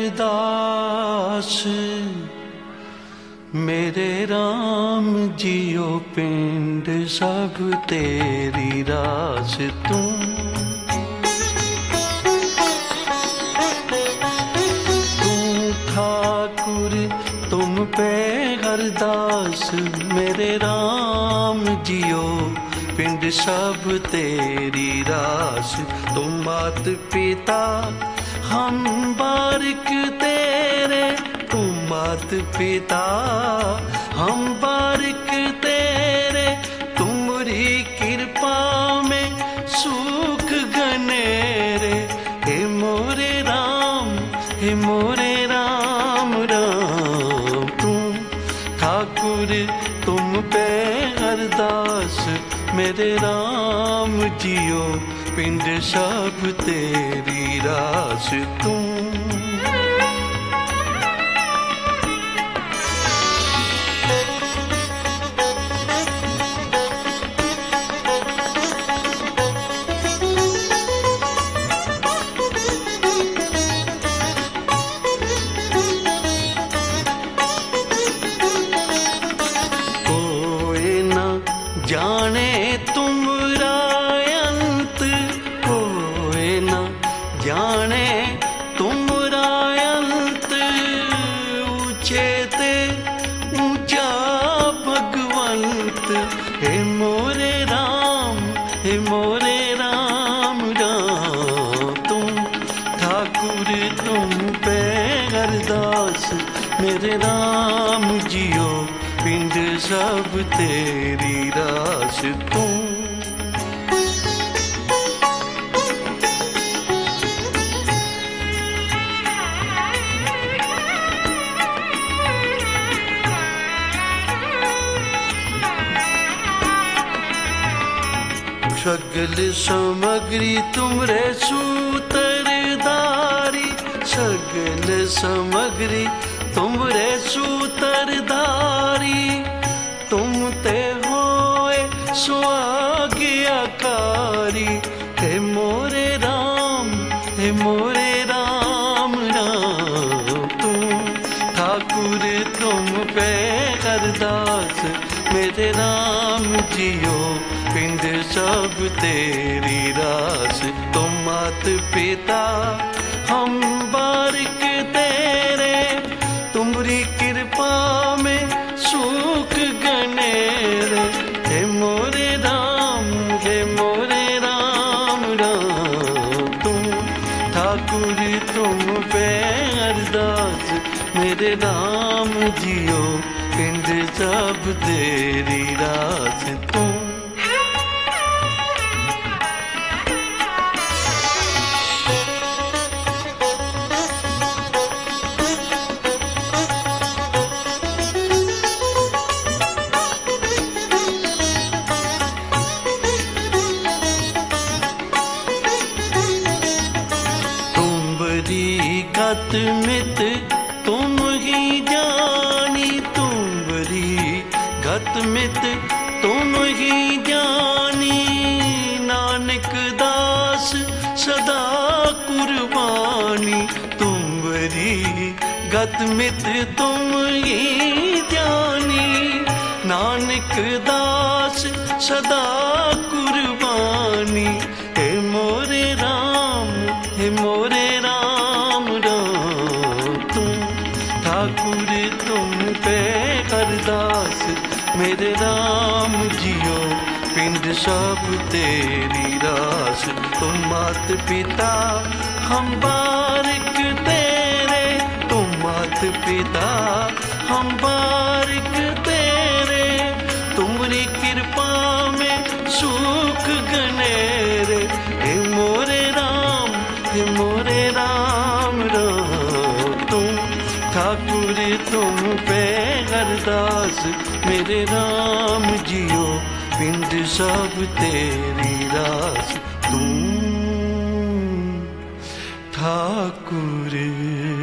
अरदास मेरे राम जियो पिंड सब तेरी रास तू ठाकुर तुम पे अरदास मेरे राम जियो पिंड सब तेरी रास तुम मात पिता हम बारिक तेरे तुम मात पिता हम बारिक तेरे तुम्हारी कृपा में सुख गनेरे हे मोरे राम हे मोरे राम राम तुम ठाकुर तुम पे अरदास मेरे राम जियो पिंड सब तेरी रास तुम जाने तुमरा अंत कोई न जाने तुमरा अंत ऊंचे ते ऊंचा भगवंत हे मोरे राम राम तुम ठाकुर तुम पे अरदास मेरे राम जियो पिंड सब तेरी रास तुम सगल सामग्री तुमरे सूत्रधारी सगल सामग्री तुमरे सूत्रधारी तुम ते होए स्वाज्ञाकारी हे मोरे राम तुम ठाकुर तुम पे अरदास मेरे राम जियो पिंड सब तेरी रास तुम मात पिता हम बारिक तेरे तुम्हारी कृपा में सुख गनेरे हे मोरे राम तुम ठाकुर तुम पे अरदास मेरे राम जियो पिंड सब तेरी रास तुम गत मित तुम ही जानी तुम्हारी गत मित तुम ही जानी नानक दास सदा कुर्बानी तुम्हारी गत मित तुम ही जानी नानक दास सदा कुर्बानी हे मोरे राम ठाकुर तुम पे अरदास मेरे राम जियो पिंड सब तेरी रास तुम मात पिता हम बारिक तेरे तुम मात पिता हम बारिक तेरे तुम्हारी कृपा में सुख गनेरे हे मोरे राम तुम ठाकुर तुम पे अरदास मेरे राम जियो पिंड सब तेरी रास तुम ठाकुर